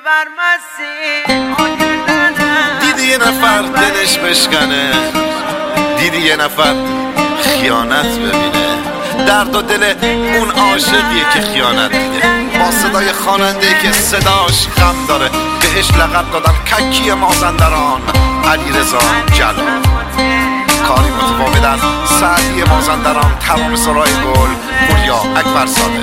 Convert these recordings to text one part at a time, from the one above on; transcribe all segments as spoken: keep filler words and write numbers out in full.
دیدی یه نفر دلش بشکنه، دیدی یه نفر خیانت ببینه، درد و دل اون عاشقیه که خیانت دیده. با صدای خواننده که صداش غم داره، بهش لقب دادن ککی مازندران، علیرضا جلال. کاری متفاوت از سعدی مازندران، تمام سرای گل، پوریا اکبرزاده.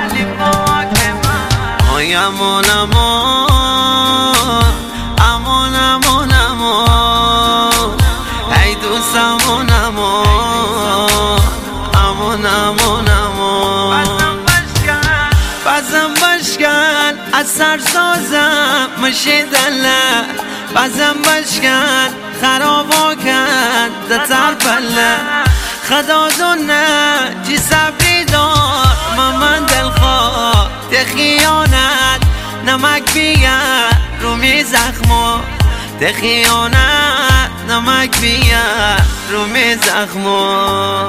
آی امان امان امان امان امان، ای دوست امان امان امان امان امان. بازم بشکن از سرسازم مشیدله، بازم بشکن خرابا کن دتر پله. خدا دونه چی صبری دار من دلخواه، ده خیانت نمک بیار رو می زخمو، ده خیانت نمک بیار رو می زخمو.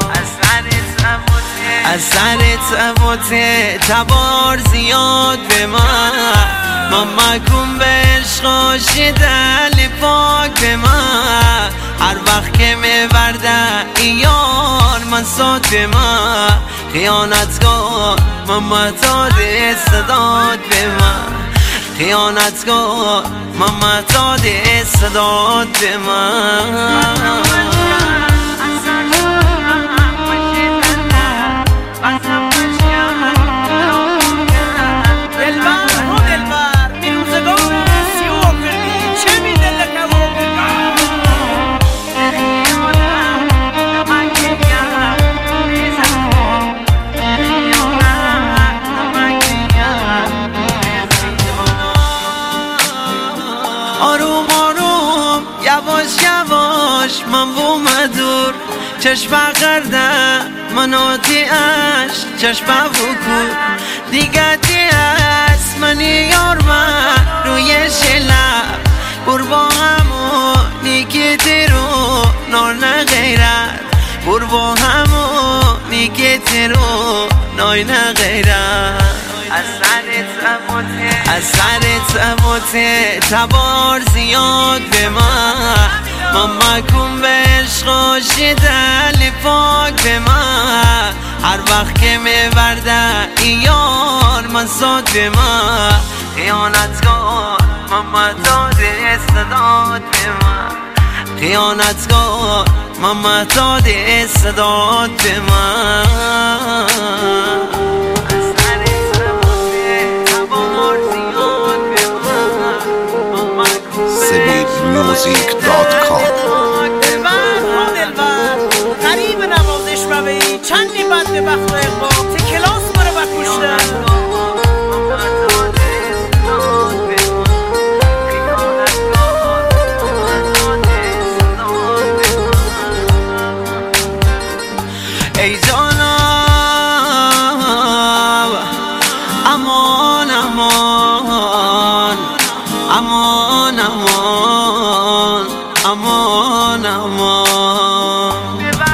از سرت عبوته تبار زیاد به من، من مکون به عشق دل پاک به من. هر وقت که میورده ای یار من ساد به من، خیانتگار من معتاد استعداد به من، خیانتگار من معتاد استعداد به من. آروم آروم یواش یواش من بوم دور، چشم قرده من آتیش چشم بکور. دیگه دیست منی یار من روی شلب، بر با همونی که تیرو نار نغیرد، بر با همونی که تیرو نار نغیرد. از سرت عبوته تبار زیاد به من، من مکون به عشق دل پاک به من. هر وقت که میورده ای یار من ساد به من، خیانتگار من معتاد استعداد به من، خیانتگار من معتاد استعداد به من. سبیل میوزیک دات کام. قریب نوازش روی چندی بند بخت اقبال تی کلاس برو بکشتن. ای جانم امان امان امان امان امان امان.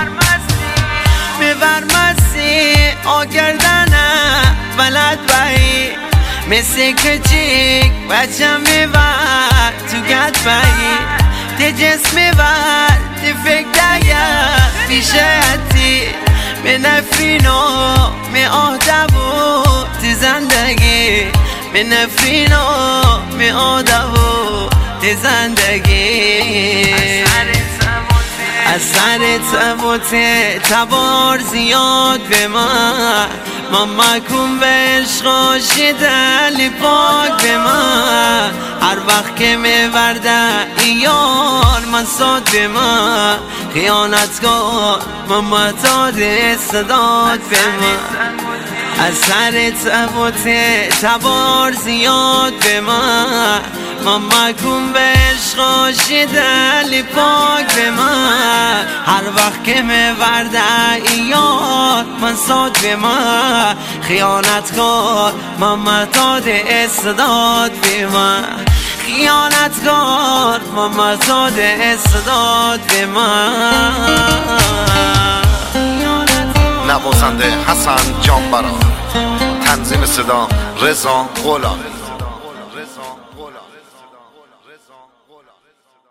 میبر مستی آگردنه بلد بایی، مثل کچیک بچه میبر تو گد بایی. تی جسم میبر تی فکر دگر بیشتی، می نفرینو می آدبو تی زندگی، می نفرینو می آدبو تی زندگی. از سرت عبوته تبار زیاد به من، من مکون به عشق دل پاک به من. هر وقت که میورده ای یار من ساد به من، خیانتگار من معتاد استعداد به من. از سرت عبوته تبار زیاد به من، من مکون به عشق دل پاک به من. هر وقت که میورده ای یار من ساد به من، خیانتگار من معتاد استعداد به من، خیانتگار من معتاد استعداد به من. نوازنده حسن جانبران، تنظیم صدا رضا غلامی. رضا غلام